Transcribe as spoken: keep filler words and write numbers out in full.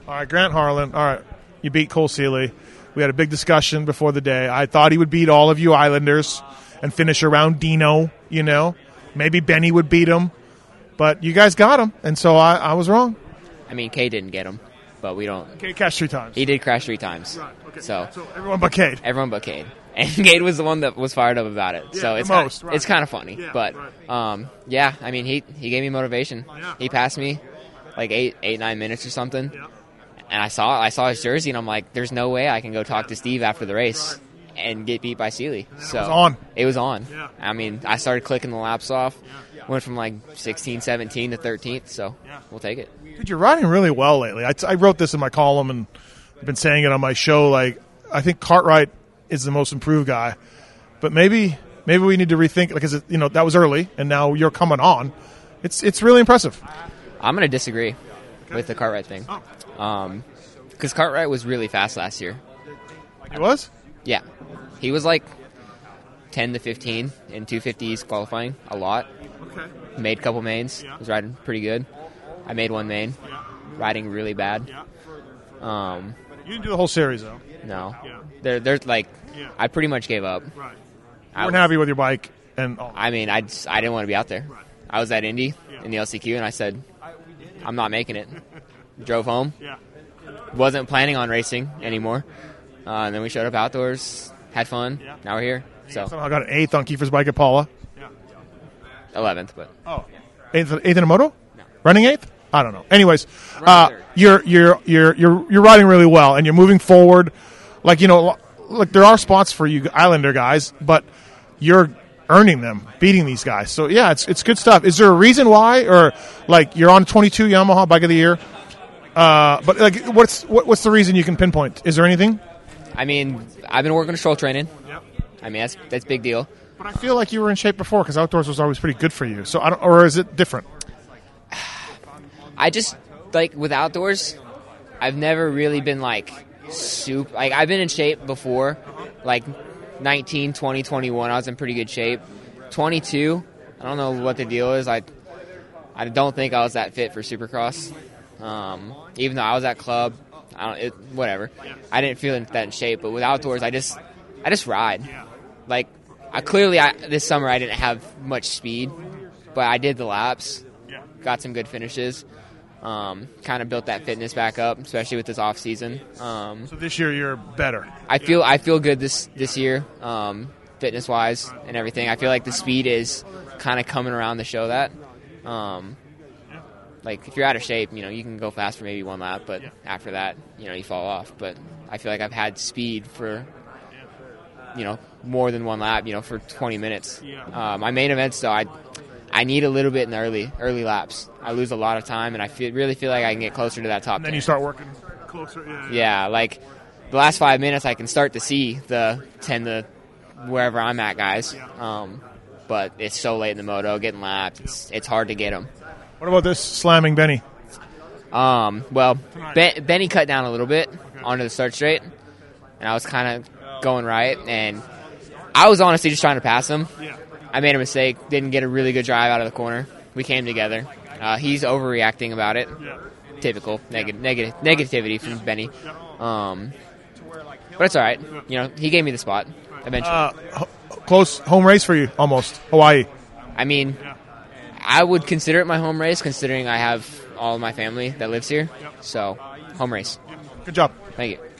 All right, Grant Harlan. All right, you beat Cole Seeley. We had a big discussion before the day. I thought he would beat all of you Islanders and finish around Dino, you know. Maybe Benny would beat him. But you guys got him, and so I, I was wrong. I mean, Cade didn't get him, but we don't. Cade crashed three times. He did crash three times. Right, okay. So, so everyone but Cade. Everyone but Cade. And Cade was the one that was fired up about it. Yeah, so it's the most, kind, right. it's kind of funny. Yeah, but, right. um, yeah, I mean, he, he gave me motivation. Yeah. He passed me like eight, eight, nine minutes or something. Yeah. And I saw I saw his jersey, and I'm like, there's no way I can go talk to Steve after the race Right. and get beat by Seeley. So it was on. It was on. Yeah. I mean, I started clicking the laps off. Yeah. Went from like sixteen, seventeen to thirteenth, so Yeah. we'll take it. Dude, you're riding really well lately. I, I wrote this in my column, and I've been saying it on my show. Like, I think Cartwright is the most improved guy, but maybe maybe we need to rethink because you know that was early, and now you're coming on. It's it's really impressive. I'm going to disagree with the Cartwright thing. Um, because Cartwright was really fast last year. He was? Yeah. He was like ten to fifteen in two fifties qualifying, a lot. Okay. Made a couple mains. Yeah. Was riding pretty good. I made one main. Yeah. Riding really bad. Yeah. Um, You didn't do the whole series, though. no. Yeah. There, there's like, Yeah. I pretty much gave up. Right. You I weren't was- happy with your bike, and oh, I mean, I, just, I didn't want to be out there. Right. I was at Indy Yeah. in the L C Q, and I said, I'm not making it. Drove home. yeah. Wasn't planning on racing anymore. Uh, and then we showed up outdoors, had fun. Yeah. Now we're here. So Somehow got an eighth on Kiefer's bike at Paula. Yeah. eleventh, but Oh. Eighth, eighth in a moto? No. Running eighth? I don't know. Anyways, Running uh, third. you're you're you're you're you're riding really well, and you're moving forward. Like you know, look, there are spots for you Islander guys, but you're earning them, beating these guys. So yeah, it's it's good stuff. Is there a reason why, or like you're on twenty-two Yamaha Bike of the Year? Uh, but like, what's what, what's the reason you can pinpoint? Is there anything? I mean, I've been working stroll training. Yep. I mean, that's that's a big deal. But I feel like you were in shape before because outdoors was always pretty good for you. So I don't, or is it different? I just like with outdoors, I've never really been like super. Like I've been in shape before, like nineteen, twenty, twenty-one. I was in pretty good shape. twenty-two, I don't know what the deal is. I I don't think I was that fit for Supercross. Um, even though I was at club, I don't. It, whatever. I didn't feel that in shape. But with outdoors, I just I just ride. Like I clearly I, this summer I didn't have much speed, but I did the laps. Got some good finishes. Um, kind of built that fitness back up, especially with this off season. Um, So this year you're better. I feel I feel good this this year, um, fitness wise and everything. I feel like the speed is kind of coming around to show that. Um, like if you're out of shape, you know you can go fast for maybe one lap, but after that, you know you fall off. But I feel like I've had speed for you know more than one lap, you know, for twenty minutes. Uh, my main events though, I. I need a little bit in the early early laps. I lose a lot of time, and I feel, really feel like I can get closer to that top And then ten. you start working closer. Yeah. Yeah, like the last five minutes, I can start to see the ten to wherever I'm at, guys. Um, but it's so late in the moto, getting lapped. It's, it's hard to get them. What about this slamming Benny? Um, well, ben, Benny cut down a little bit onto the start straight, and I was kind of going right, and I was honestly just trying to pass him. Yeah. I made a mistake, didn't get a really good drive out of the corner. We came together. Uh, he's overreacting about it. Yeah. Typical neg- negative negativity from Benny. Um, but it's all right. You know, he gave me the spot eventually. Uh, ho- close home race for you, almost. Hawaii. I mean, I would consider it my home race, considering I have all of my family that lives here. So, home race. Good job. Thank you.